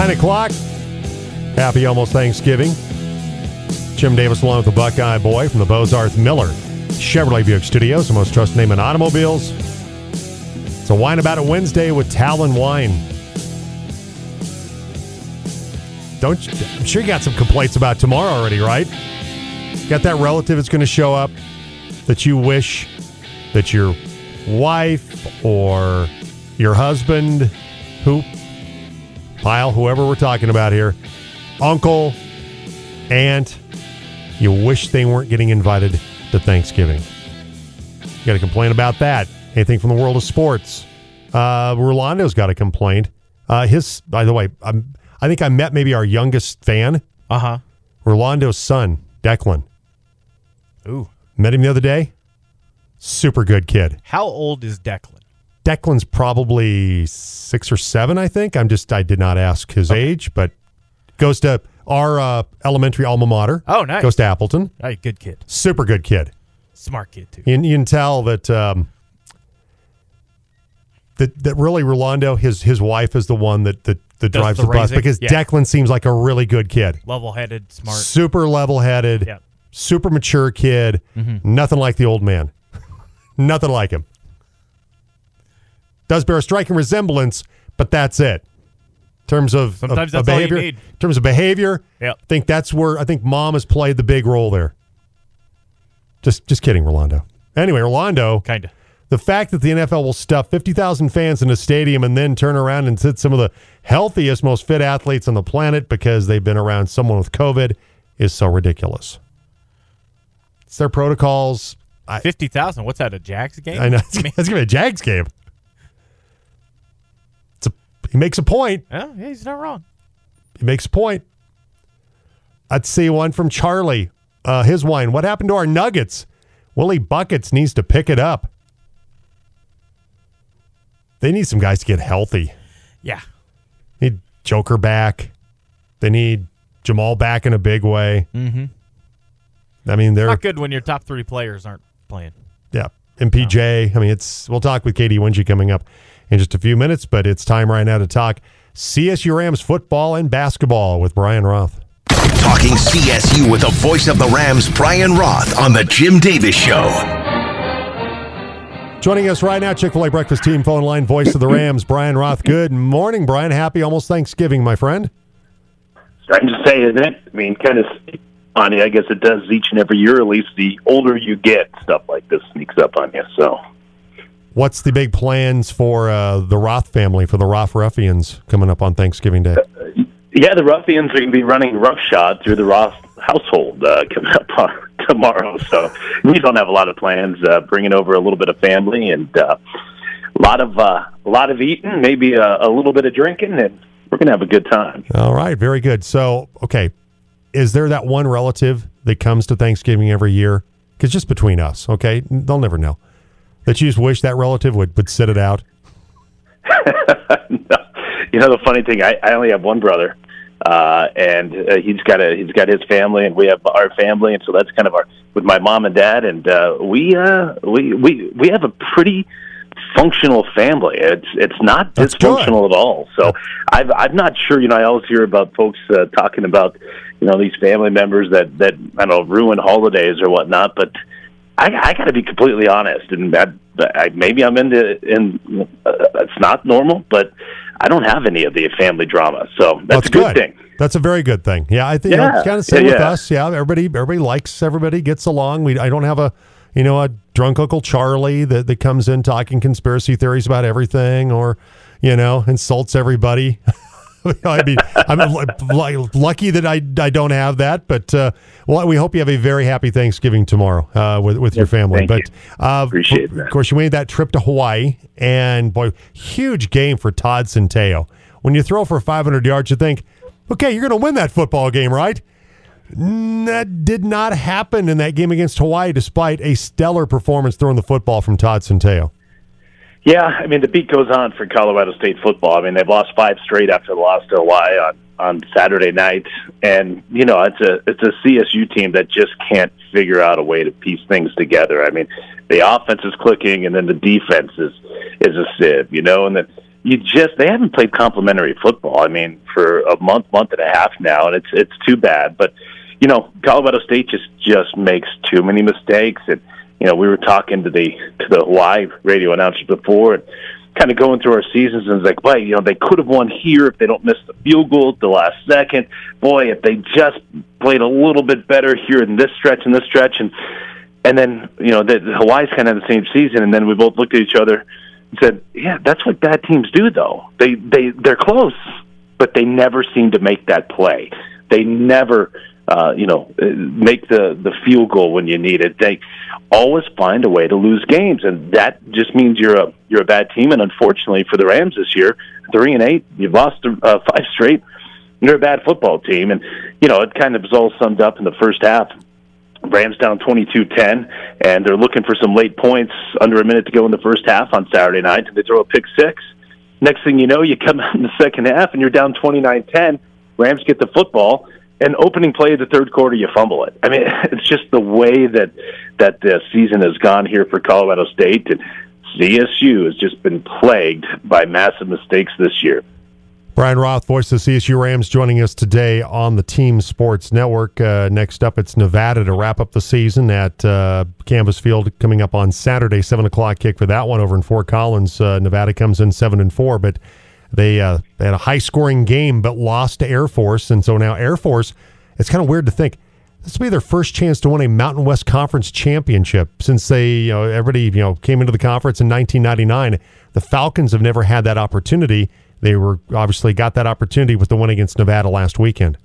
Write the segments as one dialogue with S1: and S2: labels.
S1: 9 o'clock. Happy almost Thanksgiving. Jim Davis along with the Buckeye Boy from the Bozarth Miller Chevrolet Buick Studios, the most trusted name in automobiles. It's a Wine About It Wednesday with Talon Wine. I'm sure you got some complaints about tomorrow already, right? Got that relative that's going to show up that you wish that your wife or your husband, whoever we're talking about here, uncle, aunt, you wish they weren't getting invited to Thanksgiving. You got to complain about that. Anything from the world of sports. Rolando's got a complaint. By the way, I think I met maybe our youngest fan.
S2: Uh-huh.
S1: Rolando's son, Declan.
S2: Ooh.
S1: Met him the other day. Super good kid.
S2: How old is Declan?
S1: Declan's probably 6 or 7, I think. I did not ask his age, but goes to our elementary alma mater.
S2: Oh, nice.
S1: Goes to Appleton.
S2: Hey, good kid.
S1: Super good kid.
S2: Smart kid, too.
S1: You can tell that that really Rolando, his wife is the one that drives the bus, because Declan seems like a really good kid.
S2: Level-headed, smart.
S1: Super level-headed.
S2: Yep.
S1: Super mature kid. Mm-hmm. Nothing like the old man. Nothing like him. Does bear a striking resemblance, but that's it. In terms of behavior. In terms of behavior,
S2: yep.
S1: I think mom has played the big role there. Just kidding, Rolando. Anyway, Rolando.
S2: Kinda.
S1: The fact that the NFL will stuff 50,000 fans in a stadium and then turn around and sit some of the healthiest, most fit athletes on the planet because they've been around someone with COVID is so ridiculous. It's their protocols.
S2: 50,000? What's that, a Jags game?
S1: I know. It's going to be a Jags game. He makes a point.
S2: Yeah, he's not wrong.
S1: He makes a point. Let's see one from Charlie. His wine. What happened to our Nuggets? Willie Buckets needs to pick it up. They need some guys to get healthy.
S2: Yeah.
S1: Need Joker back. They need Jamal back in a big way.
S2: Mm-hmm.
S1: I mean, they're
S2: not good when your top 3 players aren't playing.
S1: Yeah. MPJ. No. I mean, we'll talk with Katie Wingy coming up in just a few minutes, but it's time right now to talk CSU Rams football and basketball with Brian Roth.
S3: Talking CSU with the voice of the Rams, Brian Roth, on the Jim Davis Show.
S1: Joining us right now, Chick-fil-A Breakfast Team phone line, voice of the Rams, Brian Roth. Good morning, Brian. Happy almost Thanksgiving, my friend.
S4: Starting to say, isn't it? I mean, kind of funny. I guess it does each and every year. At least the older you get, stuff like this sneaks up on you. So,
S1: what's the big plans for the Roth family, for the Roth Ruffians, coming up on Thanksgiving Day?
S4: The Ruffians are going to be running roughshod through the Roth household coming up tomorrow. So we don't have a lot of plans. Bringing over a little bit of family and a lot of eating, maybe a little bit of drinking, and we're going to have a good time.
S1: All right, very good. So, okay, is there that one relative that comes to Thanksgiving every year? Because just between us, okay, they'll never know, that you just wish that relative would sit it out?
S4: No. You know, the funny thing, I only have one brother. And he's got his family, and we have our family, and so that's kind of with my mom and dad, and we have a pretty functional family. It's not dysfunctional at all. So I'm not sure. You know, I always hear about folks talking about these family members that I don't know, ruin holidays or whatnot, but I got to be completely honest, and maybe I'm it's not normal, but I don't have any of the family drama, so that's a good thing.
S1: That's a very good thing. Yeah, I think it's kind of same with us. Yeah, everybody likes everybody, gets along. I don't have a drunk Uncle Charlie that comes in talking conspiracy theories about everything, or insults everybody. I mean, I'm lucky that I don't have that, but we hope you have a very happy Thanksgiving tomorrow with your family.
S4: Thank you. Appreciate that.
S1: Of course, you made that trip to Hawaii, and boy, huge game for Todd Centeio. When you throw for 500 yards, you think, okay, you're going to win that football game, right? That did not happen in that game against Hawaii, despite a stellar performance throwing the football from Todd Centeio.
S4: Yeah, I mean, the beat goes on for Colorado State football. I mean, they've lost 5 straight after the loss to Hawaii on Saturday night. And, it's a CSU team that just can't figure out a way to piece things together. I mean, the offense is clicking, and then the defense is a sieve, and then they haven't played complimentary football. I mean, for a month and a half now, and it's too bad. But Colorado State just makes too many mistakes. And we were talking to the Hawaii radio announcers before, and kind of going through our seasons, and it's like, boy, they could have won here if they don't miss the field goal at the last second. Boy, if they just played a little bit better here in this stretch, and then the Hawaii's kind of the same season, and then we both looked at each other and said, yeah, that's what bad teams do, though. They're close, but they never seem to make that play. They never make the field goal when you need it. They always find a way to lose games, and that just means you're a bad team. And unfortunately for the Rams this year, 3-8, you've lost 5 straight. You're a bad football team, and it kind of was all summed up in the first half. Rams down 22-10, and they're looking for some late points under a minute to go in the first half on Saturday night, and they throw a pick six. Next thing you know, you come out in the second half, and you're down 29-10. Rams get the football, and opening play of the third quarter, you fumble it. I mean, it's just the way that the season has gone here for Colorado State, and CSU has just been plagued by massive mistakes this year.
S1: Brian Roth, voice of the CSU Rams, joining us today on the Team Sports Network. Next up, it's Nevada to wrap up the season at Canvas Field coming up on Saturday, 7 o'clock kick for that one over in Fort Collins. Nevada comes in 7-4, but they had a high-scoring game but lost to Air Force, and so now Air Force, it's kind of weird to think, this will be their first chance to win a Mountain West Conference championship since they, everybody, came into the conference in 1999. The Falcons have never had that opportunity. They were obviously got that opportunity with the win against Nevada last weekend.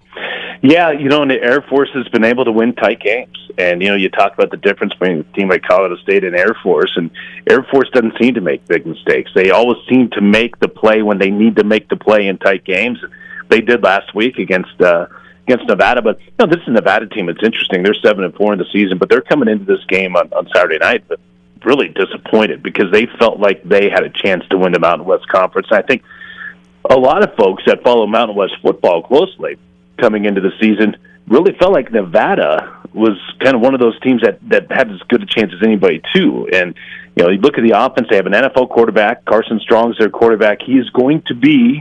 S4: Yeah, and the Air Force has been able to win tight games. And, you talk about the difference between a team like Colorado State and Air Force, and Air Force doesn't seem to make big mistakes. They always seem to make the play when they need to make the play in tight games. They did last week against Nevada. But, this is a Nevada team. It's interesting. They're 7-4 in the season, but they're coming into this game on Saturday night, but really disappointed because they felt like they had a chance to win the Mountain West Conference. And I think a lot of folks that follow Mountain West football closely coming into the season really felt like Nevada was kind of one of those teams that had as good a chance as anybody too. And you look at the offense; they have an NFL quarterback. Carson Strong's their quarterback. He is going to be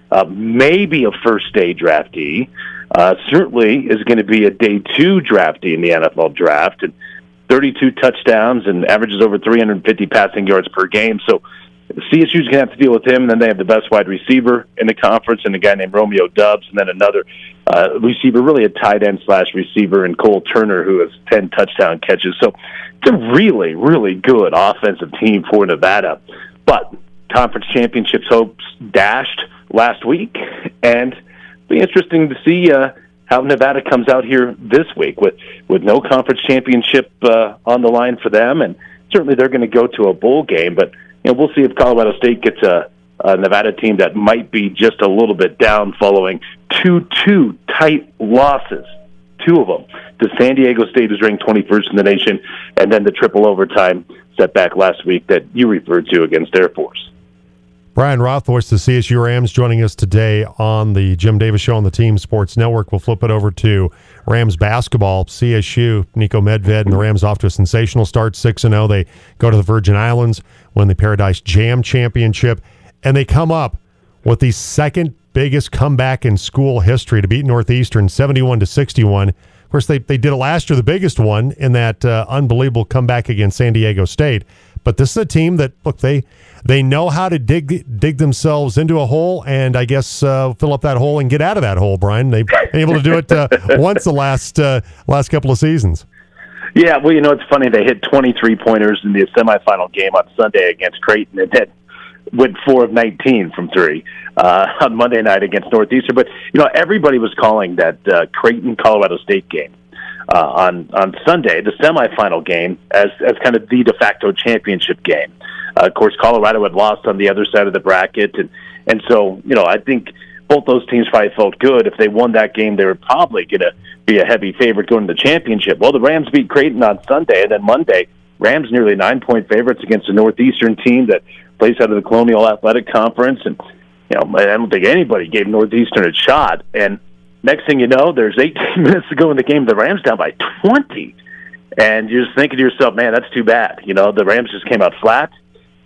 S4: maybe a first-day draftee. Certainly is going to be a day 2 draftee in the NFL draft. And 32 touchdowns and averages over 350 passing yards per game. So CSU's going to have to deal with him. And then they have the best wide receiver in the conference, and a guy named Romeo Doubs, and then another receiver, really a tight end / receiver, and Cole Turner, who has 10 touchdown catches. So it's a really, really good offensive team for Nevada. But conference championships hopes dashed last week, and it'll be interesting to see how Nevada comes out here this week with no conference championship on the line for them, and certainly they're going to go to a bowl game. But we'll see if Colorado State gets a Nevada team that might be just a little bit down following 2 tight losses, 2 of them, to San Diego State, who's ranked 21st in the nation, and then the triple overtime setback last week that you referred to against Air Force.
S1: Brian Roth, voice of the CSU Rams, joining us today on the Jim Davis Show on the Team Sports Network. We'll flip it over to Rams basketball. CSU, Nico Medved, and the Rams off to a sensational start, 6-0. They go to the Virgin Islands, win the Paradise Jam Championship, and they come up with the second biggest comeback in school history to beat Northeastern, 71-61. Of course, they did it last year, the biggest one, in that unbelievable comeback against San Diego State. But this is a team that, look, they know how to dig themselves into a hole and, I guess, fill up that hole and get out of that hole, Brian. They've been able to do it once the last couple of seasons.
S4: Yeah, well, it's funny. They hit 23-pointers in the semifinal game on Sunday against Creighton, and then went 4 of 19 from 3 on Monday night against Northeastern. But, everybody was calling that Creighton-Colorado State game on Sunday, the semifinal game, as kind of the de facto championship game. Of course, Colorado had lost on the other side of the bracket, and so I think both those teams probably felt good. If they won that game, they were probably going to be a heavy favorite going to the championship. Well, the Rams beat Creighton on Sunday, and then Monday, Rams nearly 9-point favorites against a Northeastern team that plays out of the Colonial Athletic Conference, and I don't think anybody gave Northeastern a shot. And next thing you know, there's 18 minutes to go in the game. The Rams down by 20. And you're just thinking to yourself, man, that's too bad. The Rams just came out flat.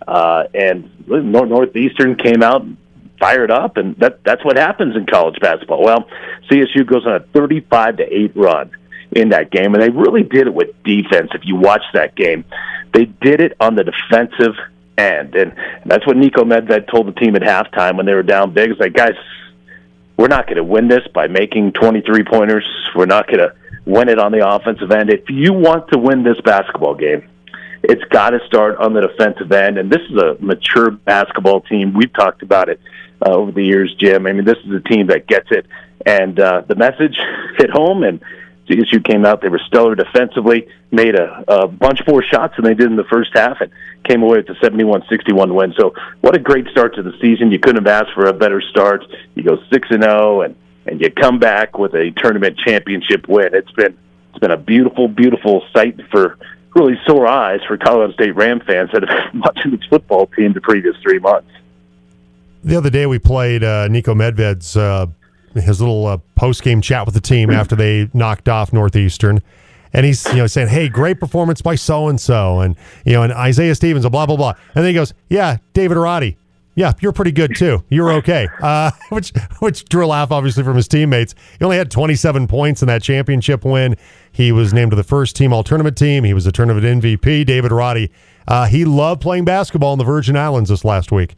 S4: And Northeastern came out fired up, and that's what happens in college basketball. Well, CSU goes on a 35-8 run in that game, and they really did it with defense. If you watch that game, they did it on the defensive end, and that's what Niko Medved told the team at halftime when they were down big. It's like, guys, we're not going to win this by making 23-pointers. We're not going to win it on the offensive end. If you want to win this basketball game, it's got to start on the defensive end, and this is a mature basketball team. We've talked about it over the years, Jim. I mean, this is a team that gets it, and the message hit home, and CSU came out. They were stellar defensively, made a bunch more shots than they did in the first half, and came away with a 71-61 win. So what a great start to the season. You couldn't have asked for a better start. You go 6-0, and you come back with a tournament championship win. It's been a beautiful, beautiful sight for really sore eyes for Colorado State Ram fans that have been watching this football team the previous 3 months.
S1: The other day we played Niko Medved's his little post-game chat with the team after they knocked off Northeastern. And he's saying, hey, great performance by so-and-so, and Isaiah Stevens, blah, blah, blah. And then he goes, yeah, David Roddy. Yeah, you're pretty good too. You're okay. Which drew a laugh, obviously, from his teammates. He only had 27 points in that championship win. He was named to the first team all-tournament team. He was a tournament MVP. David Roddy. He loved playing basketball in the Virgin Islands this last week.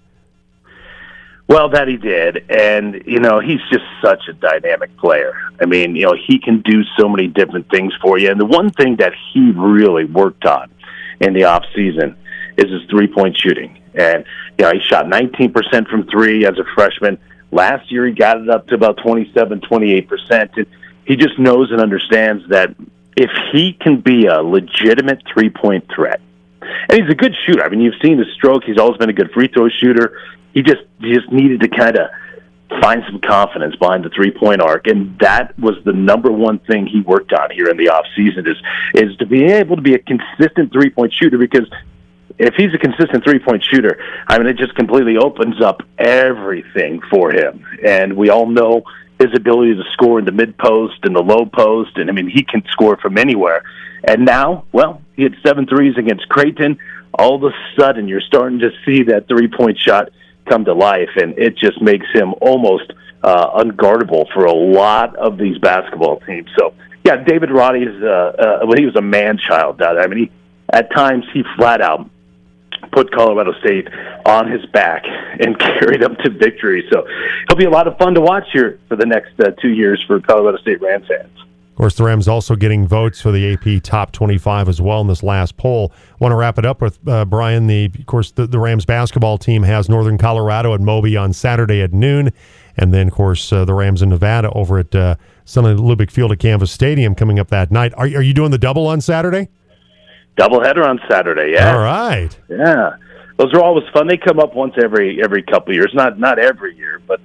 S4: Well, that he did, and, he's just such a dynamic player. I mean, he can do so many different things for you, and the one thing that he really worked on in the off-season is his three-point shooting. And, he shot 19% from three as a freshman. Last year, he got it up to about 27, 28%. And he just knows and understands that if he can be a legitimate three-point threat, and he's a good shooter. I mean, you've seen his stroke. He's always been a good free throw shooter. He just needed to kind of find some confidence behind the three-point arc, and that was the number one thing he worked on here in the offseason is to be able to be a consistent three-point shooter, because if he's a consistent three-point shooter, I mean, it just completely opens up everything for him. And we all know his ability to score in the mid-post and the low post, and, I mean, he can score from anywhere. And now, well, he had 7 threes against Creighton. All of a sudden, you're starting to see that three-point shot come to life, and it just makes him almost unguardable for a lot of these basketball teams. So, yeah, David Roddy is he was a man-child down there. I mean, at times he flat out put Colorado State on his back and carried them to victory. So he'll be a lot of fun to watch here for the next 2 years for Colorado State Ram fans.
S1: Of course, the Rams also getting votes for the AP Top 25 as well in this last poll. Want to wrap it up with, Brian, the Rams basketball team has Northern Colorado at Moby on Saturday at noon. And then, of course, the Rams in Nevada over at Sonny Lubick Field at Canvas Stadium coming up that night. Are you doing the double on Saturday?
S4: Doubleheader on Saturday, yeah.
S1: All right.
S4: Yeah. Those are always fun. They come up once every couple of years. Not every year, but,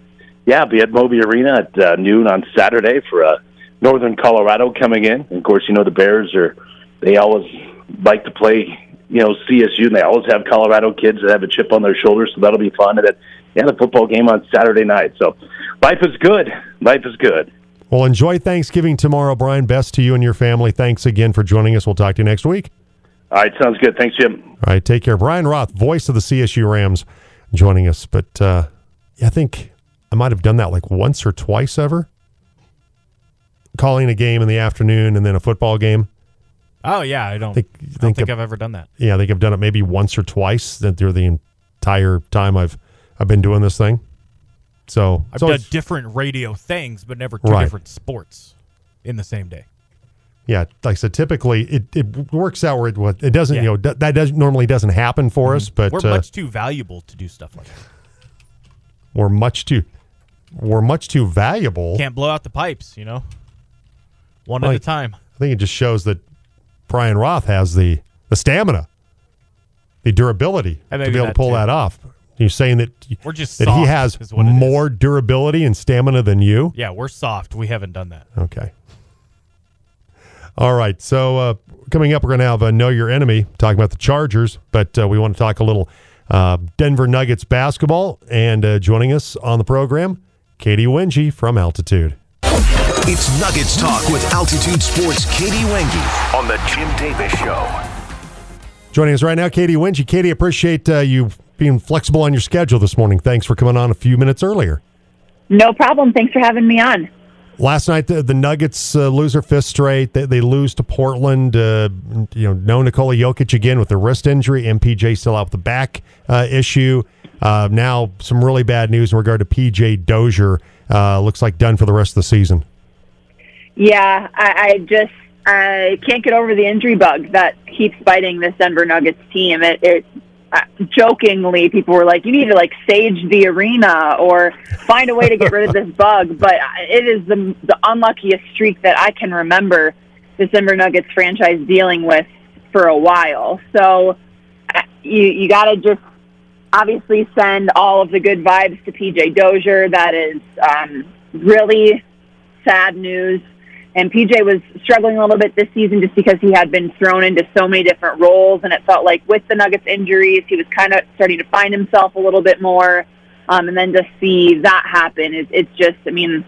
S4: be at Moby Arena at noon on Saturday for Northern Colorado coming in. And, of course, the Bears they always like to play, CSU, and they always have Colorado kids that have a chip on their shoulders, so that'll be fun. And then, the football game on Saturday night. So life is good. Life is good.
S1: Well, enjoy Thanksgiving tomorrow, Brian. Best to you and your family. Thanks again for joining us. We'll talk to you next week.
S4: All right, sounds good. Thanks, Jim.
S1: All right, take care. Brian Roth, voice of the CSU Rams, joining us. But I think I might have done that like once or twice ever. Calling a game in the afternoon and then a football game.
S2: Oh, yeah. I don't think I've ever done that.
S1: Yeah, I think I've done it maybe once or twice through the entire time I've been doing this thing. So
S2: I've done different radio things, but never two different sports in the same day.
S1: Yeah, like I said, typically it works out where it doesn't. That normally doesn't happen for us. But
S2: we're much too valuable to do stuff like that.
S1: We're much too valuable.
S2: Can't blow out the pipes, one at a time.
S1: I think it just shows that Brian Roth has the stamina, the durability to be able to pull that off. You're saying that
S2: we're just
S1: that he has more durability and stamina than you?
S2: Yeah, we're soft. We haven't done that.
S1: Okay. All right. So coming up, we're going to have Know Your Enemy, talking about the Chargers, but we want to talk a little Denver Nuggets basketball. And joining us on the program, Katie Wenge from Altitude.
S3: It's Nuggets Talk with Altitude Sports' Katie Wenge on the Jim Davis Show.
S1: Joining us right now, Katie Winge. Katie, appreciate you being flexible on your schedule this morning. Thanks for coming on a few minutes earlier.
S5: No problem. Thanks for having me on.
S1: Last night, the Nuggets lose their fifth straight. They lose to Portland. No Nikola Jokic again with the wrist injury. MPJ still out with the back issue. Now, some really bad news in regard to PJ Dozier. Looks like done for the rest of the season.
S5: Yeah, I can't get over the injury bug that keeps biting this Denver Nuggets team. Jokingly, people were like, you need to sage the arena or find a way to get rid of this bug. But it is the unluckiest streak that I can remember the Denver Nuggets franchise dealing with for a while. So you got to just obviously send all of the good vibes to PJ Dozier. That is really sad news. And PJ was struggling a little bit this season just because he had been thrown into so many different roles, and it felt like with the Nuggets injuries, he was kind of starting to find himself a little bit more. And then to see that happen, it's just,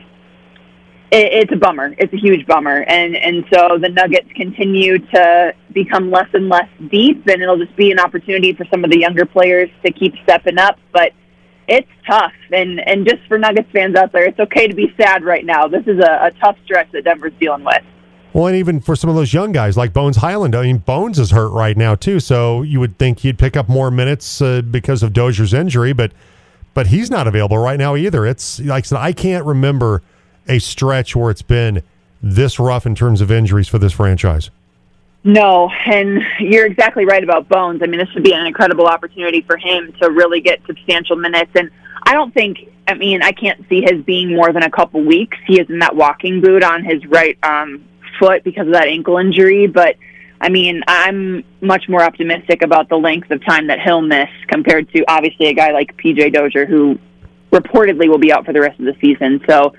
S5: it's a bummer. It's a huge bummer. And so the Nuggets continue to become less and less deep, and it'll just be an opportunity for some of the younger players to keep stepping up. But it's tough, and just for Nuggets fans out there, it's okay to be sad right now. This is a tough stretch that Denver's dealing with.
S1: Well, and even for some of those young guys like Bones Highland, Bones is hurt right now too, so you would think he'd pick up more minutes because of Dozier's injury, but he's not available right now either. It's like I said, I can't remember a stretch where it's been this rough in terms of injuries for this franchise.
S5: No, and you're exactly right about Bones. This would be an incredible opportunity for him to really get substantial minutes. And I don't think, I can't see his being more than a couple weeks. He is in that walking boot on his right foot because of that ankle injury. But, I'm much more optimistic about the length of time that he'll miss compared to, obviously, a guy like PJ Dozier, who reportedly will be out for the rest of the season. So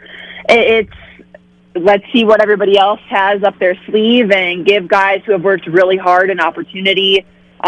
S5: let's see what everybody else has up their sleeve and give guys who have worked really hard an opportunity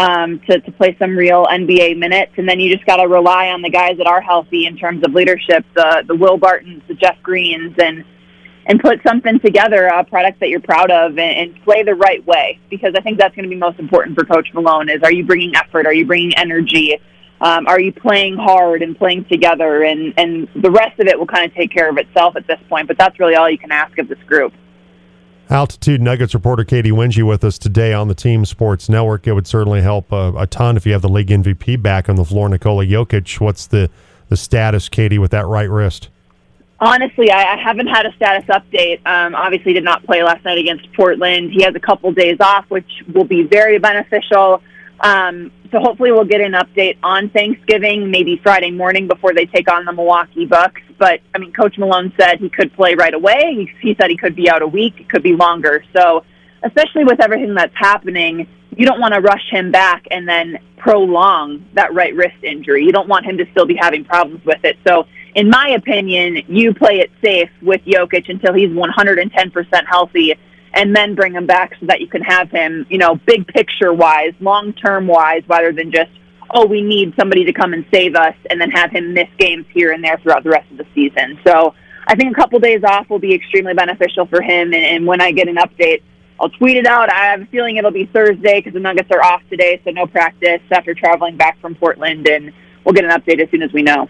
S5: to play some real NBA minutes. And then you just got to rely on the guys that are healthy in terms of leadership, the Will Bartons, the Jeff Greens, and put something together, a product that you're proud of, and play the right way. Because I think that's going to be most important for Coach Malone is, are you bringing effort? Are you bringing energy? Are you playing hard and playing together? And the rest of it will kind of take care of itself at this point, but that's really all you can ask of this group.
S1: Altitude Nuggets reporter Katie Winge with us today on the Team Sports Network. It would certainly help a ton if you have the league MVP back on the floor, Nikola Jokic. What's the status, Katie, with that right wrist?
S5: Honestly, I haven't had a status update. Obviously did not play last night against Portland. He has a couple days off, which will be very beneficial. So hopefully we'll get an update on Thanksgiving, maybe Friday morning before they take on the Milwaukee Bucks. But, Coach Malone said he could play right away. He said he could be out a week. It could be longer. So especially with everything that's happening, you don't want to rush him back and then prolong that right wrist injury. You don't want him to still be having problems with it. So in my opinion, you play it safe with Jokic until he's 110% healthy, and then bring him back so that you can have him, big picture-wise, long-term-wise, rather than just, we need somebody to come and save us, and then have him miss games here and there throughout the rest of the season. So I think a couple days off will be extremely beneficial for him, and when I get an update, I'll tweet it out. I have a feeling it'll be Thursday because the Nuggets are off today, so no practice after traveling back from Portland, and we'll get an update as soon as we know.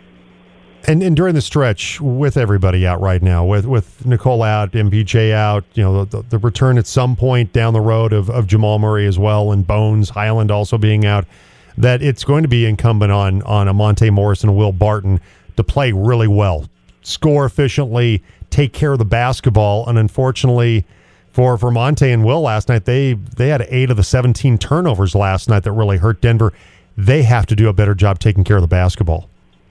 S1: And during the stretch, with everybody out right now, with Nicole out, MPJ out, the return at some point down the road of Jamal Murray as well, and Bones Highland also being out, that it's going to be incumbent on Monte Morris and Will Barton to play really well, score efficiently, take care of the basketball. And unfortunately for Monte and Will last night, they had 8 of the 17 turnovers last night that really hurt Denver. They have to do a better job taking care of the basketball.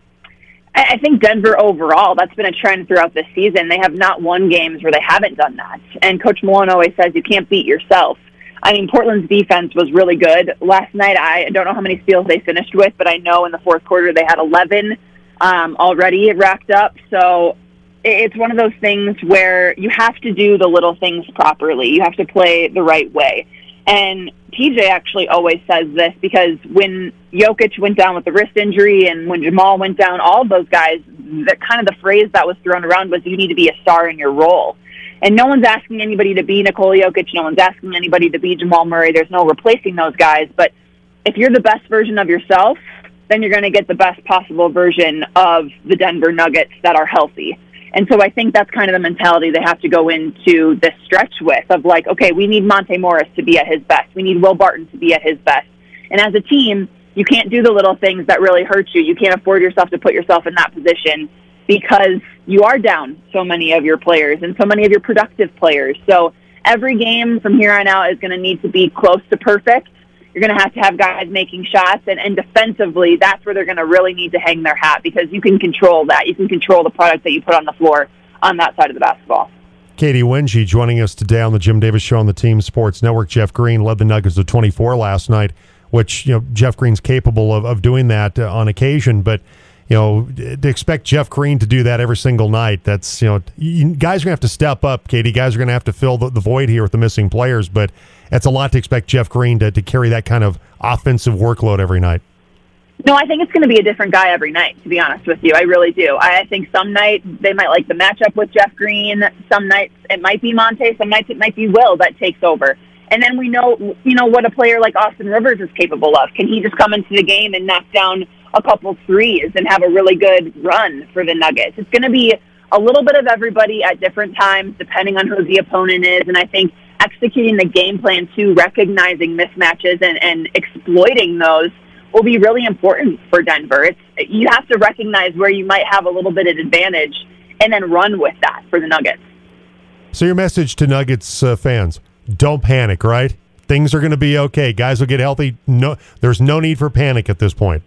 S5: I think Denver overall, that's been a trend throughout this season. They have not won games where they haven't done that. And Coach Malone always says you can't beat yourself. Portland's defense was really good. Last night, I don't know how many steals they finished with, but I know in the fourth quarter they had 11 already racked up. So it's one of those things where you have to do the little things properly. You have to play the right way. And PJ actually always says this because when Jokic went down with the wrist injury and when Jamal went down, all of those guys, the phrase that was thrown around was you need to be a star in your role. And no one's asking anybody to be Nikola Jokic. No one's asking anybody to be Jamal Murray. There's no replacing those guys. But if you're the best version of yourself, then you're going to get the best possible version of the Denver Nuggets that are healthy. And so I think that's kind of the mentality they have to go into this stretch with, of like, okay, we need Monte Morris to be at his best. We need Will Barton to be at his best. And as a team, you can't do the little things that really hurt you. You can't afford yourself to put yourself in that position because you are down so many of your players and so many of your productive players. So every game from here on out is going to need to be close to perfect. You're going to have guys making shots, and defensively, that's where they're going to really need to hang their hat, because you can control that. You can control the product that you put on the floor on that side of the basketball.
S1: Katie Wengie joining us today on the Jim Davis Show on the Team Sports Network. Jeff Green led the Nuggets to 24 last night, which, Jeff Green's capable of doing that on occasion, but to expect Jeff Green to do that every single night, that's, guys are going to have to step up, Katie. Guys are going to have to fill the void here with the missing players, but it's a lot to expect Jeff Green to carry that kind of offensive workload every night.
S5: No, I think it's going to be a different guy every night, to be honest with you. I really do. I think some nights they might like the matchup with Jeff Green. Some nights it might be Monte. Some nights it might be Will that takes over. And then we know, what a player like Austin Rivers is capable of. Can he just come into the game and knock down a couple threes and have a really good run for the Nuggets? It's going to be a little bit of everybody at different times, depending on who the opponent is. And I think executing the game plan too, recognizing mismatches and exploiting those will be really important for Denver. You have to recognize where you might have a little bit of advantage and then run with that for the Nuggets.
S1: So your message to Nuggets fans, don't panic, right? Things are going to be okay. Guys will get healthy. No, there's no need for panic at this point.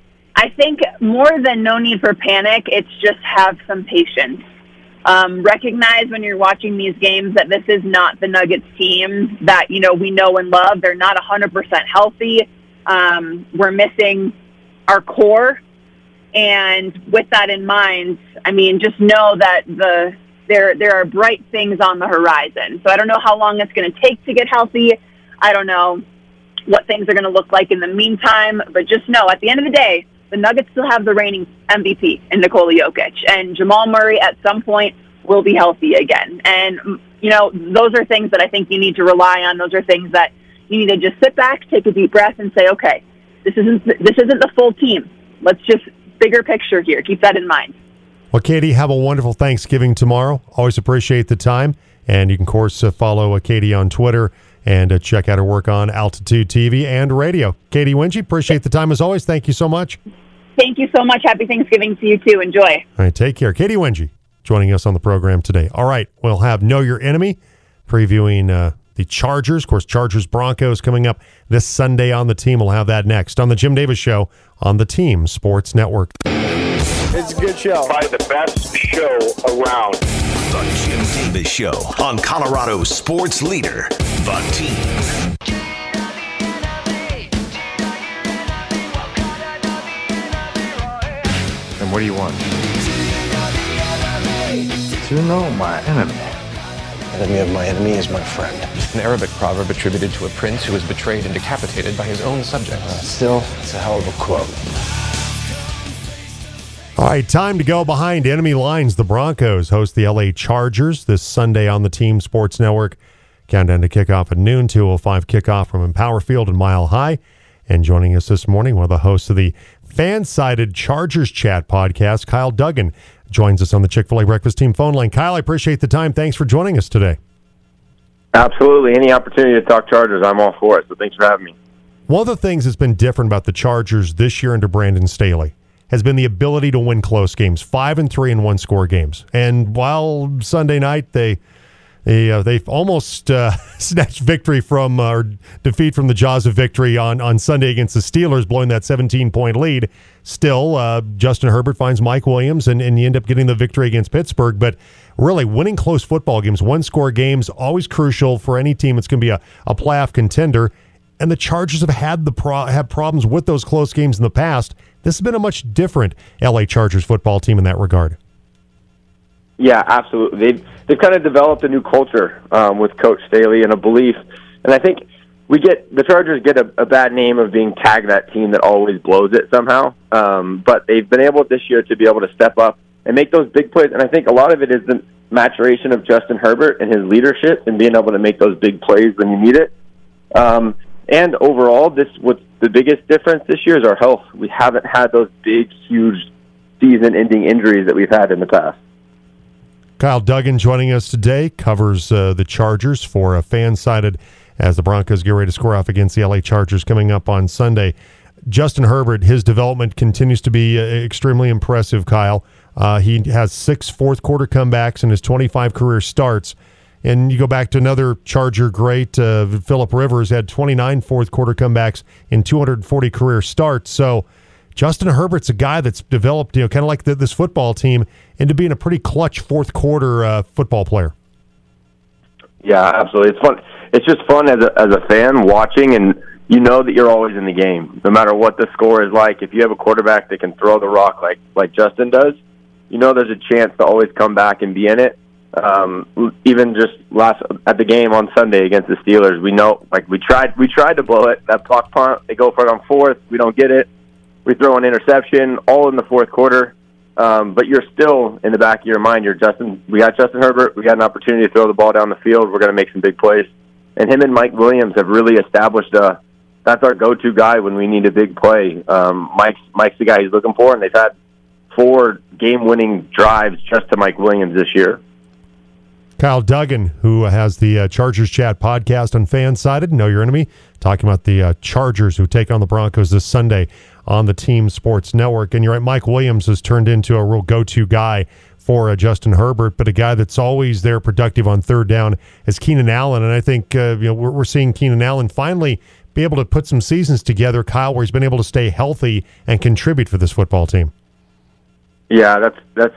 S5: I think more than no need for panic, it's just have some patience. Recognize when you're watching these games that this is not the Nuggets team that, we know and love. They're not 100% healthy. We're missing our core. And with that in mind, just know that there are bright things on the horizon. So I don't know how long it's going to take to get healthy. I don't know what things are going to look like in the meantime. But just know, at the end of the day, the Nuggets still have the reigning MVP in Nikola Jokic. And Jamal Murray at some point will be healthy again. And, those are things that I think you need to rely on. Those are things that you need to just sit back, take a deep breath, and say, okay, this isn't the full team. Let's just bigger picture here. Keep that in mind.
S1: Well, Katie, have a wonderful Thanksgiving tomorrow. Always appreciate the time. And you can, of course, follow Katie on Twitter and check out her work on Altitude TV and radio. Katie Wengie, appreciate the time as always. Thank you so much.
S5: Thank you so much. Happy Thanksgiving to you, too. Enjoy.
S1: All right, take care. Katie Wengie joining us on the program today. All right, we'll have Know Your Enemy previewing the Chargers. Of course, Chargers-Broncos coming up this Sunday on the Team. We'll have that next on the Jim Davis Show on the Team Sports Network.
S6: It's a good show.
S7: Probably the best show around.
S3: The Jim Davis Show on Colorado's sports leader, The Team.
S6: And what do you want? To know my enemy.
S8: Enemy of my enemy is my friend.
S9: An Arabic proverb attributed to a prince who was betrayed and decapitated by his own subjects.
S8: Still, it's a hell of a quote.
S1: All right, time to go behind enemy lines. The Broncos host the LA Chargers this Sunday on the Team Sports Network. Countdown to kickoff at noon, 2:05 kickoff from Empower Field and Mile High. And joining us this morning, one of the hosts of the fan-sided Chargers Chat podcast, Kyle Duggan, joins us on the Chick-fil-A Breakfast Team phone line. Kyle, I appreciate the time. Thanks for joining us today.
S7: Absolutely. Any opportunity to talk Chargers, I'm all for it. So thanks for having me.
S1: One of the things that's been different about the Chargers this year under Brandon Staley has been the ability to win close games, 5-3 in one-score games. And while Sunday night they've almost snatched victory from or defeat from the jaws of victory on Sunday against the Steelers, blowing that 17-point lead. Still, Justin Herbert finds Mike Williams, and you end up getting the victory against Pittsburgh. But really, winning close football games, one-score games, always crucial for any team that's going to be a playoff contender. And the Chargers have had have problems with those close games in the past. This has been a much different L.A. Chargers football team in that regard.
S7: Yeah, absolutely. They've kind of developed a new culture with Coach Staley and a belief. And I think the Chargers get a bad name of being tagged that team that always blows it somehow. But they've been able this year to be able to step up and make those big plays. And I think a lot of it is the maturation of Justin Herbert and his leadership and being able to make those big plays when you need it. And overall, what's the biggest difference this year is our health. We haven't had those big, huge season-ending injuries that we've had in the past.
S1: Kyle Duggan joining us today, covers the Chargers for FanSided as the Broncos get ready to square off against the LA Chargers coming up on Sunday. Justin Herbert, his development continues to be extremely impressive, Kyle. He has 6 fourth-quarter comebacks in his 25 career starts. And you go back to another Charger great, Phillip Rivers, had 29 fourth-quarter comebacks in 240 career starts. So Justin Herbert's a guy that's developed, kind of like this football team, into being a pretty clutch fourth-quarter football player.
S7: Yeah, absolutely. It's fun. It's just fun as a fan watching, and you know that you're always in the game, no matter what the score is like. If you have a quarterback that can throw the rock like Justin does, you know there's a chance to always come back and be in it. Even just at the game on Sunday against the Steelers, we know we tried to blow it. That block punt, they go for it on fourth, we don't get it. We throw an interception, all in the fourth quarter. But you're still in the back of your mind. We got Justin Herbert. We got an opportunity to throw the ball down the field. We're going to make some big plays. And him and Mike Williams have really established that's our go-to guy when we need a big play. Mike's the guy he's looking for, and they've had 4 game-winning drives just to Mike Williams this year.
S1: Kyle Duggan, who has the Chargers Chat podcast on FanSided, Know Your Enemy, talking about the Chargers who take on the Broncos this Sunday on the Team Sports Network. And you're right, Mike Williams has turned into a real go-to guy for Justin Herbert, but a guy that's always there productive on third down is Keenan Allen. And I think we're seeing Keenan Allen finally be able to put some seasons together, Kyle, where he's been able to stay healthy and contribute for this football team.
S7: Yeah, that's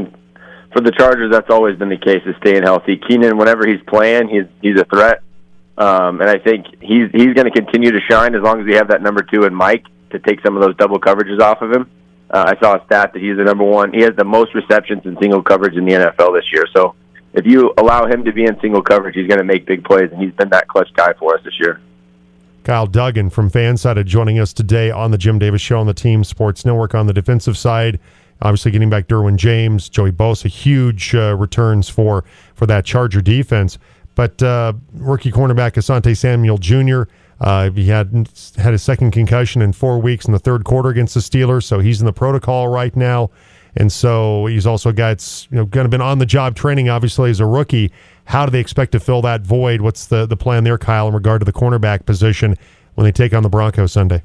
S7: for the Chargers, that's always been the case, is staying healthy. Keenan, whenever he's playing, he's a threat. And I think he's going to continue to shine as long as we have that number 2 in Mike to take some of those double coverages off of him. I saw a stat that he's the number 1. He has the most receptions in single coverage in the NFL this year. So if you allow him to be in single coverage, he's going to make big plays, and he's been that clutch guy for us this year.
S1: Kyle Duggan from FanSided joining us today on the Jim Davis Show on the Team Sports Network. On the defensive side, obviously getting back Derwin James, Joey Bosa, huge returns for that Charger defense. But rookie cornerback Asante Samuel Jr., he had his second concussion in 4 weeks in the third quarter against the Steelers, so he's in the protocol right now. And so he's also a guy that's kind of been on the job training, obviously, as a rookie. How do they expect to fill that void? What's the plan there, Kyle, in regard to the cornerback position when they take on the Broncos Sunday?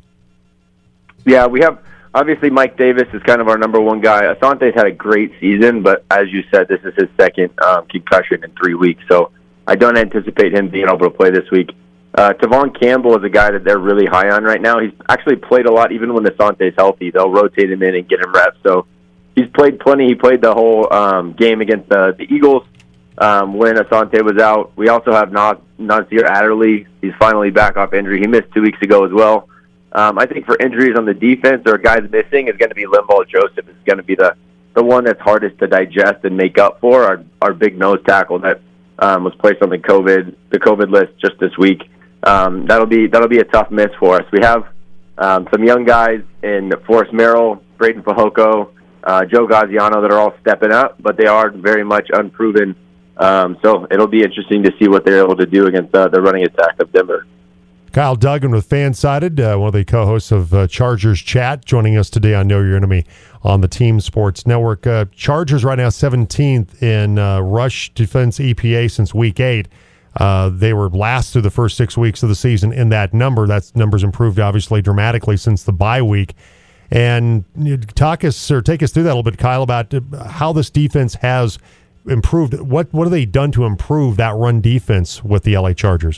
S7: Yeah, we have obviously Mike Davis is kind of our number 1 guy. Asante's had a great season, but as you said, this is his second concussion in 3 weeks, so I don't anticipate him being able to play this week. Tavon Campbell is a guy that they're really high on right now. He's actually played a lot, even when Asante's healthy. They'll rotate him in and get him reps. So he's played plenty. He played the whole game against the Eagles when Asante was out. We also have Nasir Adderley. He's finally back off injury. He missed 2 weeks ago as well. I think for injuries on the defense or guys missing is going to be Linval Joseph. It's going to be the one that's hardest to digest and make up for. Our big nose tackle that was placed on the COVID list just this week. That'll be a tough miss for us. We have some young guys in Forrest Merrill, Braden Fajoko, Joe Gaziano that are all stepping up, but they are very much unproven. So it'll be interesting to see what they're able to do against the running attack of Denver.
S1: Kyle Duggan with FanSided, one of the co-hosts of Chargers Chat, joining us today on Know Your Enemy on the Team Sports Network. Chargers right now 17th in rush defense EPA since Week 8. They were last through the first 6 weeks of the season in that number. That number's improved, obviously, dramatically since the bye week. And take us through that a little bit, Kyle, about how this defense has improved. What have they done to improve that run defense with the LA Chargers?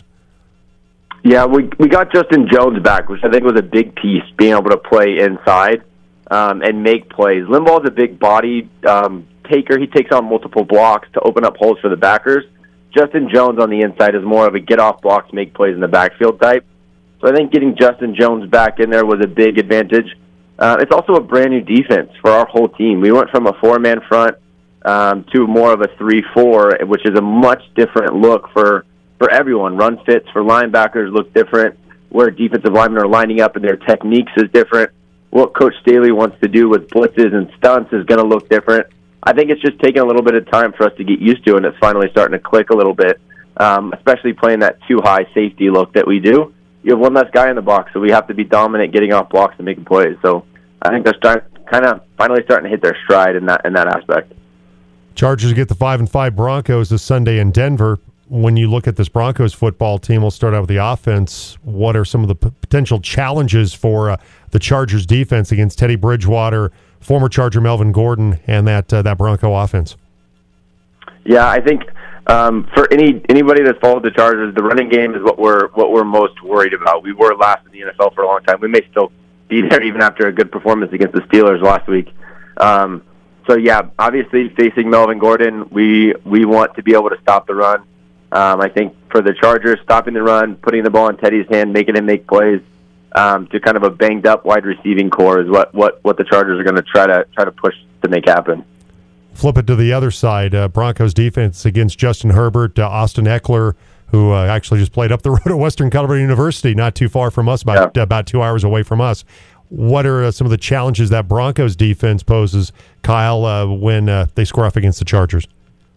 S7: Yeah, we got Justin Jones back, which I think was a big piece, being able to play inside and make plays. Linval's a big body taker. He takes on multiple blocks to open up holes for the backers. Justin Jones on the inside is more of a get-off blocks, make plays in the backfield type. So I think getting Justin Jones back in there was a big advantage. It's also a brand-new defense for our whole team. We went from a 4-man front to more of a 3-4, which is a much different look for everyone. Run fits for linebackers look different. Where defensive linemen are lining up and their techniques is different. What Coach Staley wants to do with blitzes and stunts is going to look different. I think it's just taking a little bit of time for us to get used to, and it's finally starting to click a little bit, especially playing that too high safety look that we do. you have one less guy in the box, so we have to be dominant, getting off blocks and making plays. So I think they're finally starting to hit their stride in that aspect.
S1: Chargers get the 5-5 Broncos this Sunday in Denver. When you look at this Broncos football team, we'll start out with the offense. What are some of the potential challenges for the Chargers defense against Teddy Bridgewater, former Charger Melvin Gordon, and that Bronco offense?
S7: Yeah, I think for anybody that's followed the Chargers, the running game is what we're most worried about. We were last in the NFL for a long time. We may still be there even after a good performance against the Steelers last week. So yeah, obviously facing Melvin Gordon, we want to be able to stop the run. I think for the Chargers, stopping the run, putting the ball in Teddy's hand, making him make plays, to kind of a banged up wide receiving core is what the Chargers are going to try to push to make happen.
S1: Flip it to the other side. Broncos defense against Justin Herbert, Austin Eckler, who actually just played up the road at Western Colorado University, not too far from us, about 2 hours away from us. What are some of the challenges that Broncos defense poses, Kyle, when they score off against the Chargers?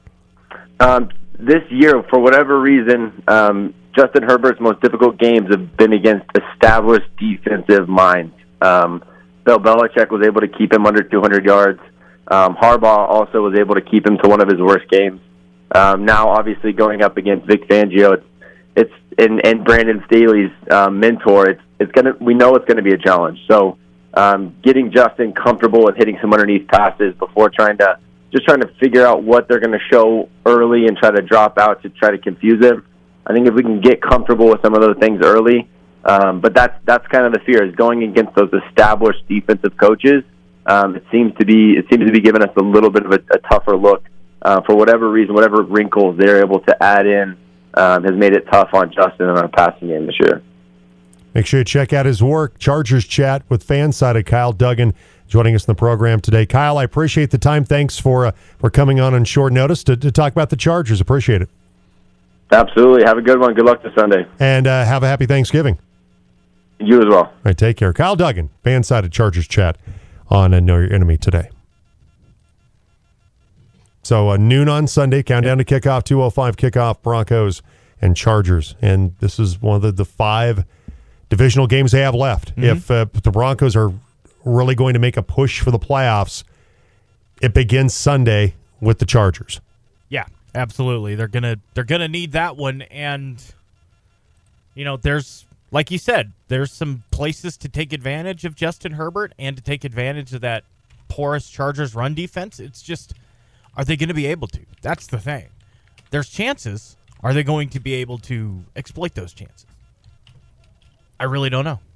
S7: This year, for whatever reason, Justin Herbert's most difficult games have been against established defensive minds. Bill Belichick was able to keep him under 200 yards. Harbaugh also was able to keep him to one of his worst games. Now, obviously, going up against Vic Fangio, and Brandon Staley's mentor, we know it's gonna be a challenge. So, getting Justin comfortable with hitting some underneath passes before trying to figure out what they're going to show early and try to drop out to try to confuse him. I think if we can get comfortable with some of those things early, but that's kind of the fear, is going against those established defensive coaches. It seems to be giving us a little bit of a tougher look. For whatever reason, whatever wrinkles they're able to add in has made it tough on Justin in our passing game this year.
S1: Make sure you check out his work. Chargers Chat with Fansided. Kyle Duggan joining us in the program today. Kyle, I appreciate the time. Thanks for coming on short notice to talk about the Chargers. Appreciate it.
S7: Absolutely. Have a good one. Good luck this Sunday.
S1: And have a happy Thanksgiving.
S7: You as well.
S1: All right, take care. Kyle Duggan, Fansided Chargers Chat on Know Your Enemy today. So noon on Sunday, countdown to kickoff, 2:05 kickoff, Broncos and Chargers. And this is one of the 5 divisional games they have left. Mm-hmm. If the Broncos are really going to make a push for the playoffs, it begins Sunday with the Chargers.
S2: Yeah, absolutely. They're gonna need that one, and there's, like you said, there's some places to take advantage of Justin Herbert and to take advantage of that porous Chargers run defense. It's just, are they going to be able to? That's the thing. There's chances. Are they going to be able to exploit those chances? I really don't know.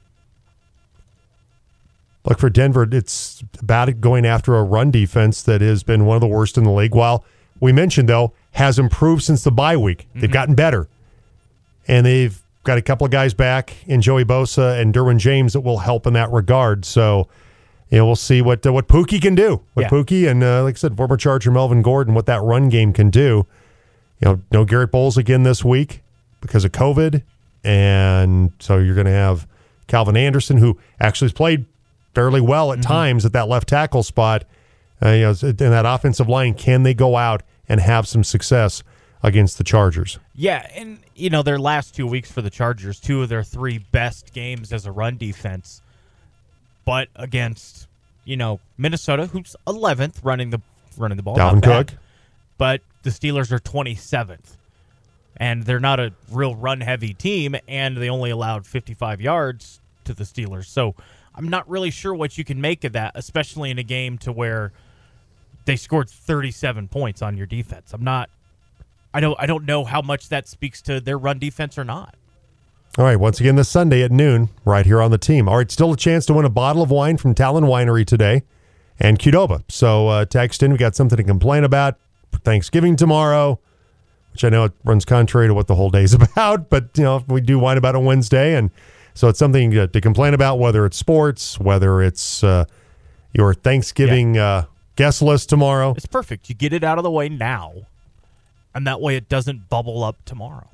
S1: Look, for Denver, it's about going after a run defense that has been one of the worst in the league. While we mentioned, though, has improved since the bye week. They've gotten better. And they've got a couple of guys back in Joey Bosa and Derwin James that will help in that regard. So, we'll see what Pookie can do. Pookie and, like I said, former Charger Melvin Gordon, what that run game can do. No Garrett Bowles again this week because of COVID. And so you're going to have Calvin Anderson, who actually has played fairly well at times at that left tackle spot. In that offensive line, can they go out and have some success against the Chargers?
S2: Yeah, and their last 2 weeks for the Chargers, 2 of their 3 best games as a run defense, but against Minnesota, who's 11th running the ball,
S1: Dalvin Cook,
S2: but the Steelers are 27th, and they're not a real run heavy team, and they only allowed 55 yards to the Steelers. So I'm not really sure what you can make of that, especially in a game to where they scored 37 points on your defense. I don't know how much that speaks to their run defense or not.
S1: All right, once again this Sunday at noon, right here on the team. All right, still a chance to win a bottle of wine from Talon Winery today and Qdoba. So text in. We got something to complain about for Thanksgiving tomorrow, which I know it runs contrary to what the whole day is about, but we do wine about on Wednesday, and so it's something to complain about, whether it's sports, whether it's your Thanksgiving guest list tomorrow.
S2: It's perfect. You get it out of the way now, and that way it doesn't bubble up tomorrow.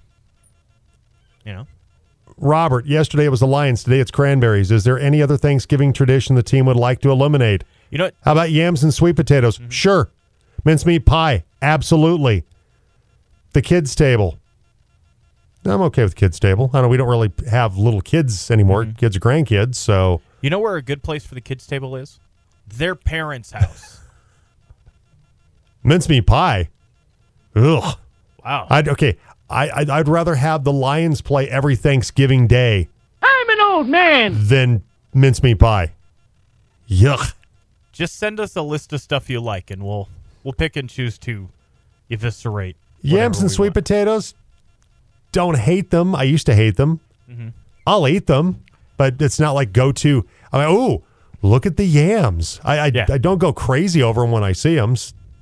S1: Robert, yesterday it was the Lions. Today it's cranberries. Is there any other Thanksgiving tradition the team would like to eliminate?
S2: How
S1: about yams and sweet potatoes? Mm-hmm. Sure. Mincemeat pie? Absolutely. The kids' table? I'm okay with kids table. I know we don't really have little kids anymore, kids or grandkids, so.
S2: You know where a good place for the kids table is? Their parents' house.
S1: Mincemeat pie. Ugh.
S2: Wow.
S1: I'd rather have the Lions play every Thanksgiving Day.
S10: I'm an old man.
S1: Than mincemeat pie. Yuck.
S2: Just send us a list of stuff you like, and we'll pick and choose to eviscerate.
S1: Yams and sweet potatoes. Don't hate them. I used to hate them.
S2: Mm-hmm.
S1: I'll eat them, but it's not like go-to. I mean, ooh, look at the yams. I don't go crazy over them when I see them.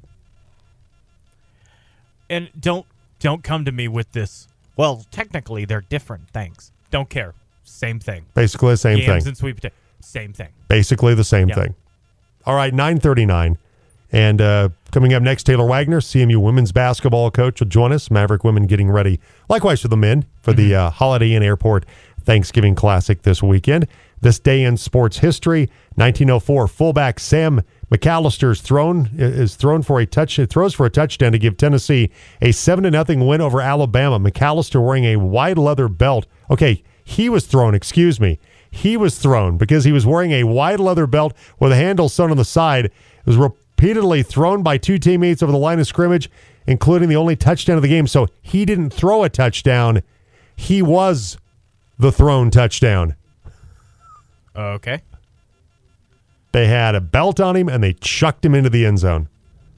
S2: And don't come to me with this. Well, technically, they're different things. Don't care. Same thing.
S1: Basically the same thing.
S2: Yams and sweet potato. Same thing.
S1: Basically the same thing. All right, 9:39. And coming up next, Taylor Wagner, CMU women's basketball coach, will join us. Maverick women getting ready, likewise for the men, for the Holiday Inn Airport Thanksgiving Classic this weekend. This day in sports history, 1904, fullback Sam McAllister throws for a touchdown to give Tennessee a 7-0 win over Alabama. McAllister wearing a wide leather belt. Okay, he was thrown because he was wearing a wide leather belt with a handle sewn on the side. It was repeatedly thrown by two teammates over the line of scrimmage, including the only touchdown of the game. So he didn't throw a touchdown. He was the thrown touchdown.
S2: Okay.
S1: They had a belt on him, and they chucked him into the end zone.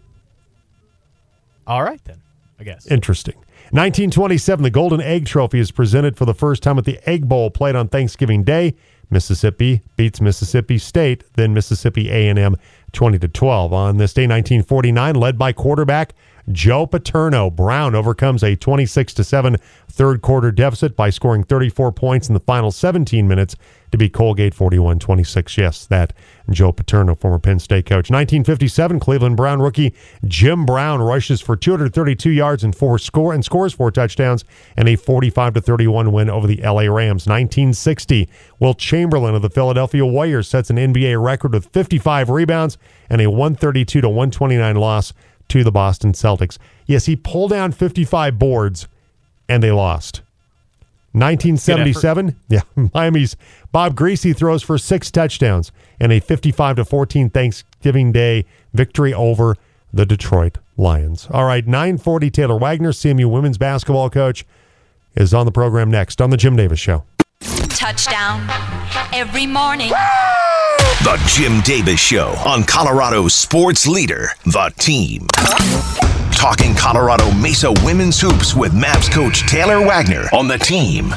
S2: All right, then, I guess.
S1: Interesting. 1927, the Golden Egg Trophy is presented for the first time at the Egg Bowl, played on Thanksgiving Day. Mississippi beats Mississippi State, then Mississippi A&M 20-12. On this day, 1949, led by quarterback Joe Paterno, Brown overcomes a 26-7 third-quarter deficit by scoring 34 points in the final 17 minutes to beat Colgate 41-26. Yes, that Joe Paterno, former Penn State coach. 1957, Cleveland Brown rookie Jim Brown rushes for 232 yards and scores 4 touchdowns and a 45-31 win over the LA Rams. 1960, Wilt Chamberlain of the Philadelphia Warriors sets an NBA record with 55 rebounds and a 132-129 loss to the Boston Celtics. Yes, he pulled down 55 boards, and they lost. 1977, Miami's Bob Greasy throws for 6 touchdowns and a 55-14 Thanksgiving Day victory over the Detroit Lions. All right, 9:40, Taylor Wagner, CMU women's basketball coach, is on the program next on The Jim Davis Show.
S11: Touchdown every morning.
S3: The Jim Davis Show on Colorado's sports leader, The Team. Talking Colorado Mesa women's hoops with Mavs coach Taylor Wagner on The Team.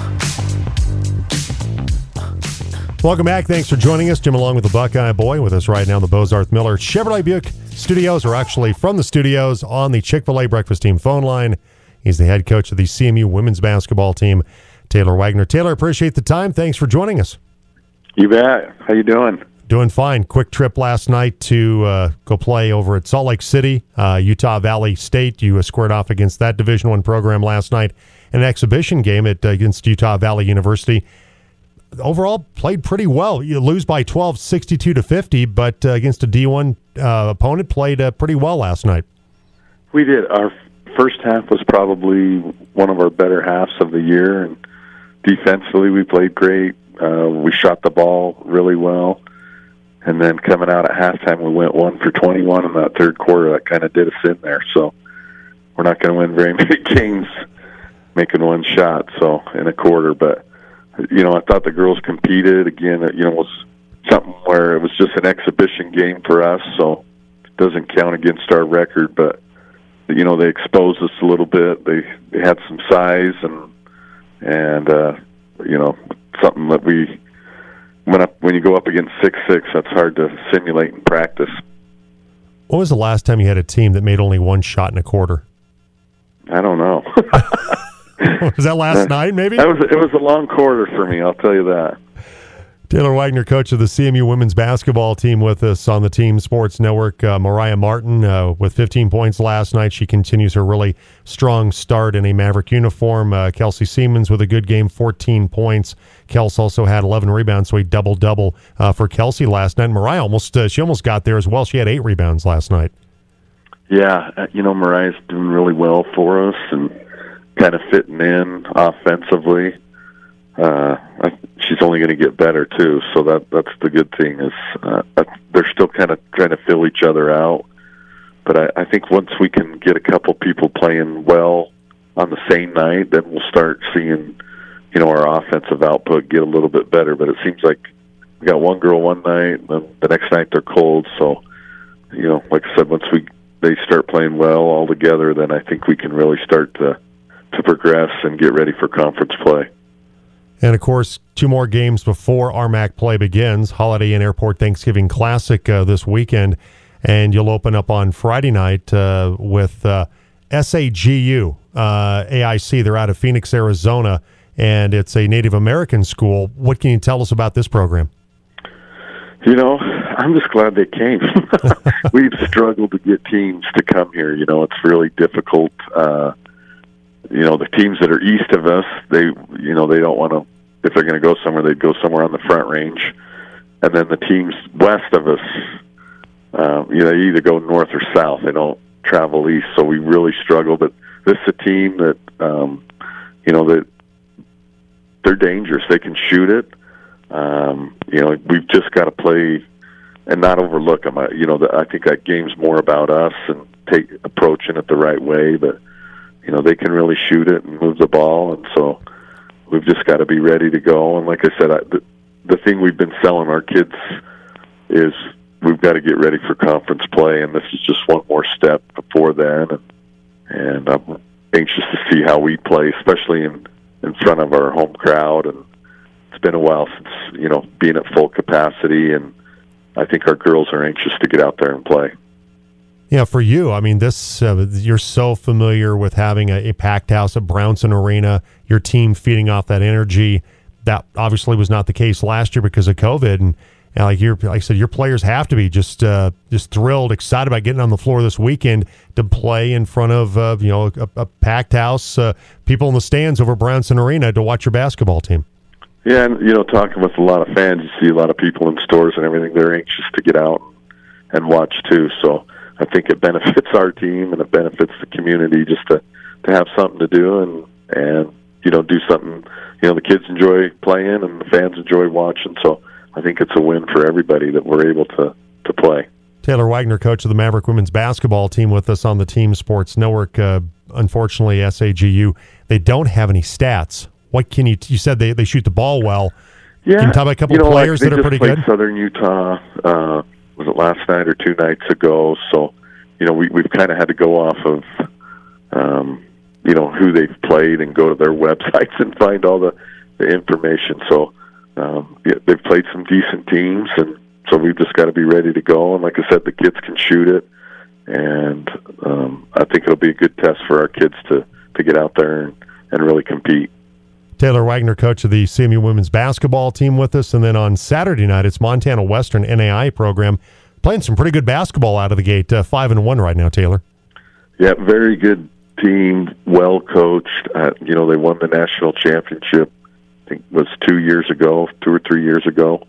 S1: Welcome back. Thanks for joining us. Jim along with the Buckeye Boy with us right now in the Bozarth Miller Chevrolet Buick studios, or actually from the studios on the Chick-fil-A Breakfast Team phone line. He's the head coach of the CMU women's basketball team, Taylor Wagner. Taylor, appreciate the time. Thanks for joining us.
S12: You bet. How you doing?
S1: Doing fine. Quick trip last night to go play over at Salt Lake City, Utah Valley State. You squared off against that Division I program last night. An exhibition game against Utah Valley University. Overall, played pretty well. You lose by 12, 62-50, but against a D1 opponent, played pretty well last night.
S12: We did. Our first half was probably one of our better halves of the year, and defensively we played great. We shot the ball really well. And then coming out at halftime, we went 1 for 21 in that third quarter. That kind of did us in there. So we're not going to win very many games making one shot in a quarter. But, I thought the girls competed. Again, it was something where it was just an exhibition game for us, so it doesn't count against our record. But, they exposed us a little bit. They had some size and something that we... When you go up against 6'6", that's hard to simulate in practice.
S1: When was the last time you had a team that made only one shot in a quarter?
S12: I don't know.
S1: Was that last night, maybe?
S12: It was a long quarter for me, I'll tell you that.
S1: Taylor Wagner, coach of the CMU women's basketball team, with us on the Team Sports Network. Mariah Martin with 15 points last night. She continues her really strong start in a Maverick uniform. Kelsey Siemens with a good game, 14 points. Kels also had 11 rebounds, so a double-double for Kelsey last night. Mariah almost got there as well. She had 8 rebounds last night.
S12: Yeah, Mariah's doing really well for us, and kind of fitting in offensively. She's only going to get better too, so that's the good thing is they're still kind of trying to fill each other out. But I think once we can get a couple people playing well on the same night, then we'll start seeing, our offensive output get a little bit better. But it seems like we got one girl one night, and then the next night they're cold. So, like I said, once they start playing well all together, then I think we can really start to progress and get ready for conference play.
S1: And, of course, 2 more games before RMAC play begins. Holiday Inn Airport Thanksgiving Classic this weekend. And you'll open up on Friday night with SAGU, AIC. They're out of Phoenix, Arizona, and it's a Native American school. What can you tell us about this program?
S12: I'm just glad they came. We've struggled to get teams to come here. It's really difficult. The teams that are east of us, they don't want to, if they're going to go somewhere, they'd go somewhere on the Front Range. And then the teams west of us, they either go north or south. They don't travel east, so we really struggle. But this is a team that, that they're dangerous. They can shoot it. We've just got to play and not overlook them. I think that game's more about us and approaching it the right way. But they can really shoot it and move the ball, and so we've just got to be ready to go. And like I said, the thing we've been selling our kids is we've got to get ready for conference play, and this is just one more step before then. And I'm anxious to see how we play, especially in front of our home crowd. And it's been a while since being at full capacity, and I think our girls are anxious to get out there and play.
S1: Yeah, for you, I mean, this you're so familiar with having a packed house at Brownson Arena, your team feeding off that energy. That obviously was not the case last year because of COVID. And like I said, your players have to be just thrilled, excited about getting on the floor this weekend to play in front of a packed house, people in the stands over Brownson Arena to watch your basketball team.
S12: Yeah, and talking with a lot of fans, you see a lot of people in stores and everything. They're anxious to get out and watch too. So I think it benefits our team and it benefits the community just to have something to do and do something. The kids enjoy playing and the fans enjoy watching. So I think it's a win for everybody that we're able to play.
S1: Taylor Wagner, coach of the Maverick women's basketball team, with us on the Team Sports Network. Unfortunately, SAGU, they don't have any stats. What can you said they shoot the ball well.
S12: Yeah.
S1: Can you tell me a couple of players that are pretty good?
S12: Southern Utah, was it last night or 2 nights ago? So, we've kind of had to go off of, who they've played and go to their websites and find all the information. So, they've played some decent teams, and so we've just got to be ready to go. And like I said, the kids can shoot it, and I think it'll be a good test for our kids to get out there and really compete.
S1: Taylor Wagner, coach of the CMU women's basketball team, with us. And then on Saturday night, it's Montana Western NAI program playing some pretty good basketball out of the gate, 5-1 right now, Taylor.
S12: Yeah, very good team, well coached. They won the national championship, I think it was 2 or 3 years ago.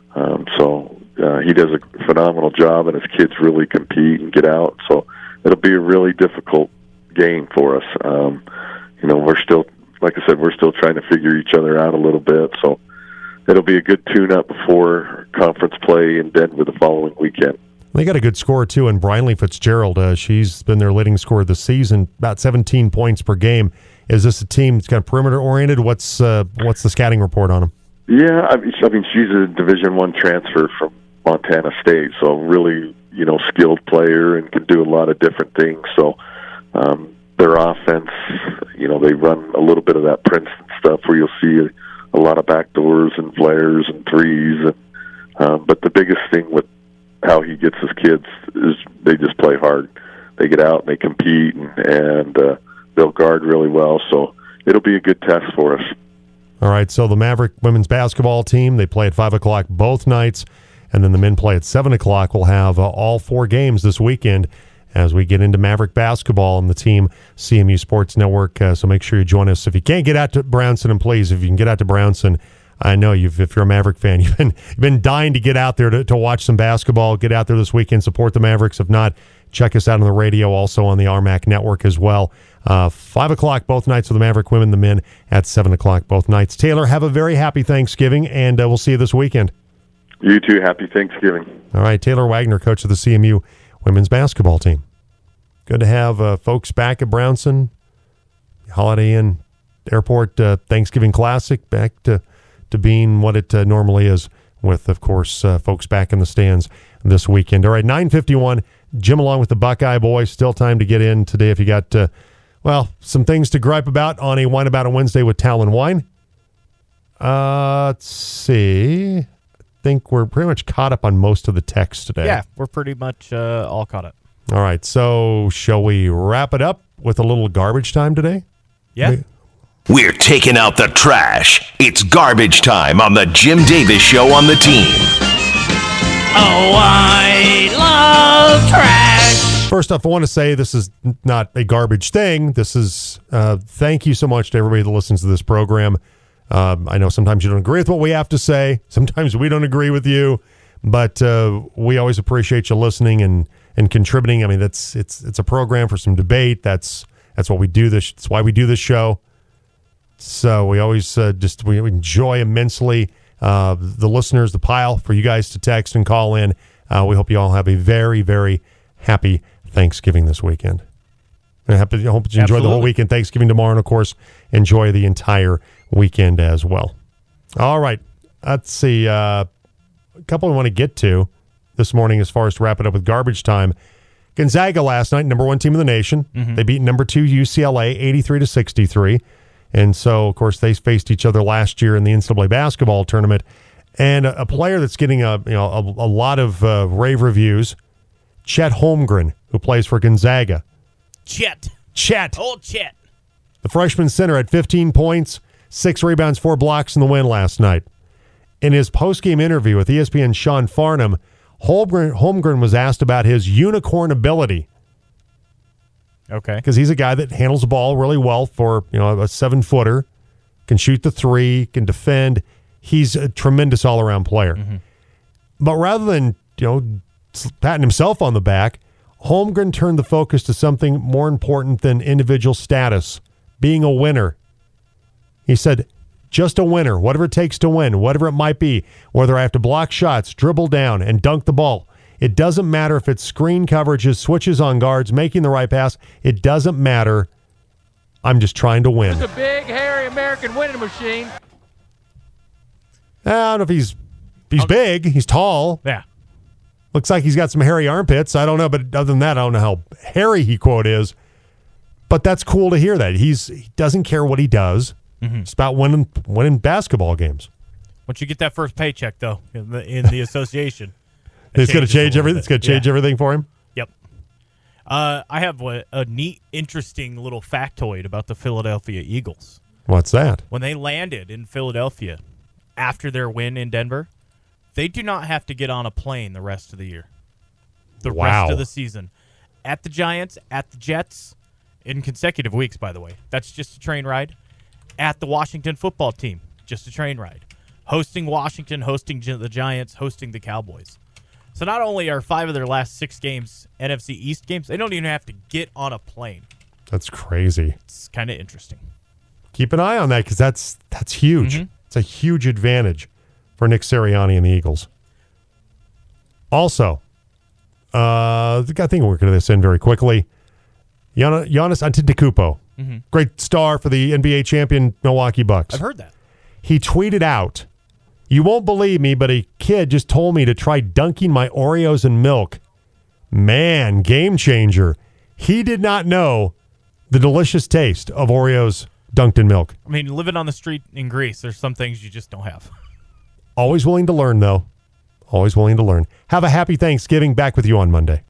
S12: So he does a phenomenal job, and his kids really compete and get out. So it'll be a really difficult game for us. We're still, like I said, we're still trying to figure each other out a little bit. So it'll be a good tune-up before conference play in Denver the following weekend.
S1: They got a good scorer, too, in Brinley Fitzgerald. She's been their leading scorer this season, about 17 points per game. Is this a team that's kind of perimeter-oriented? What's the scouting report on them?
S12: Yeah, I mean, she's a Division I transfer from Montana State, so really, skilled player and can do a lot of different things. So their offense, they run a little bit of that Princeton stuff where you'll see a lot of backdoors and flares and threes. But the biggest thing with how he gets his kids is they just play hard. They get out and they compete, and they'll guard really well. So it'll be a good test for us.
S1: All right, so the Maverick women's basketball team, they play at 5 o'clock both nights, and then the men play at 7 o'clock. We'll have all 4 games this weekend as we get into Maverick basketball on the Team CMU Sports Network. So make sure you join us. If you can't get out to Brownson, and please, if you can get out to Brownson, I know if you're a Maverick fan, you've been dying to get out there to watch some basketball. Get out there this weekend, support the Mavericks. If not, check us out on the radio, also on the RMAC network as well. 5 o'clock both nights for the Maverick women, the men at 7 o'clock both nights. Taylor, have a very happy Thanksgiving, and we'll see you this weekend.
S12: You too. Happy Thanksgiving.
S1: All right, Taylor Wagner, coach of the CMU women's basketball team. Good to have folks back at Brownson. Holiday Inn Airport Thanksgiving Classic back to being what it normally is, with, of course, folks back in the stands this weekend. All right, 9:51, Jim along with the Buckeye boys. Still time to get in today if you got, some things to gripe about on a Wine About It Wednesday with Talon Wine. Let's see. I think we're pretty much caught up on most of the text today.
S2: Yeah, we're pretty much all caught up.
S1: All right, so shall we wrap it up with a little garbage time today?
S2: Yeah.
S3: We're taking out the trash. It's garbage time on the Jim Davis Show on the team.
S2: Oh, I love trash.
S1: First off, I want to say this is not a garbage thing. This is thank you so much to everybody that listens to this program. I know sometimes you don't agree with what we have to say. Sometimes we don't agree with you, but we always appreciate you listening and contributing. I mean, it's a program for some debate. That's what we do. That's why we do this show. So we always we enjoy immensely the listeners, the pile for you guys to text and call in. We hope you all have a very, very happy Thanksgiving this weekend. I hope that you enjoy the whole weekend. Thanksgiving tomorrow, and of course, enjoy the entire weekend as well. All right, let's see. A couple I want to get to this morning as far as to wrap it up with garbage time. Gonzaga last night, number 1 team in the nation. Mm-hmm. They beat number 2 UCLA 83-63. And so, of course, they faced each other last year in the NCAA basketball tournament. And a player that's getting a lot of rave reviews, Chet Holmgren, who plays for Gonzaga.
S2: Chet. Old Chet.
S1: The freshman center had 15 points, 6 rebounds, 4 blocks in the win last night. In his postgame interview with ESPN's Sean Farnham, Holmgren was asked about his unicorn ability.
S2: Okay.
S1: Because he's a guy that handles the ball really well for, a 7-footer, can shoot the 3, can defend. He's a tremendous all-around player. Mm-hmm. But rather than, patting himself on the back, Holmgren turned the focus to something more important than individual status, being a winner. He said, just a winner, whatever it takes to win, whatever it might be, whether I have to block shots, dribble down, and dunk the ball. It doesn't matter if it's screen coverages, switches on guards, making the right pass. It doesn't matter. I'm just trying to win.
S10: It's a big, hairy American winning machine.
S1: I don't know if he's big. He's tall.
S2: Yeah.
S1: Looks like he's got some hairy armpits. I don't know, but other than that, I don't know how hairy he, quote, is. But that's cool to hear that. He doesn't care what he does. Mm-hmm. It's about winning basketball games.
S2: Once you get that first paycheck, though, in the association.
S1: It's going to change everything. It's going to change everything for him.
S2: Yep. I have a neat, interesting little factoid about the Philadelphia Eagles.
S1: What's that?
S2: When they landed in Philadelphia after their win in Denver, they do not have to get on a plane the rest of the year. The rest of the season. At the Giants, at the Jets, in consecutive weeks, by the way. That's just a train ride. At the Washington football team, just a train ride. Hosting Washington, hosting the Giants, hosting the Cowboys. So not only are 5 of their last 6 games NFC East games, they don't even have to get on a plane.
S1: That's crazy.
S2: It's kind of interesting.
S1: Keep an eye on that because that's huge. Mm-hmm. It's a huge advantage for Nick Sirianni and the Eagles. Also, I think we're going to this in very quickly. Giannis Antetokounmpo, great star for the NBA champion Milwaukee Bucks.
S2: I've heard that.
S1: He tweeted out, "You won't believe me, but a kid just told me to try dunking my Oreos in milk. Man, game changer. He did not know the delicious taste of Oreos dunked in milk."
S2: I mean, living on the street in Greece, there's some things you just don't have.
S1: Always willing to learn, though. Always willing to learn. Have a happy Thanksgiving. Back with you on Monday.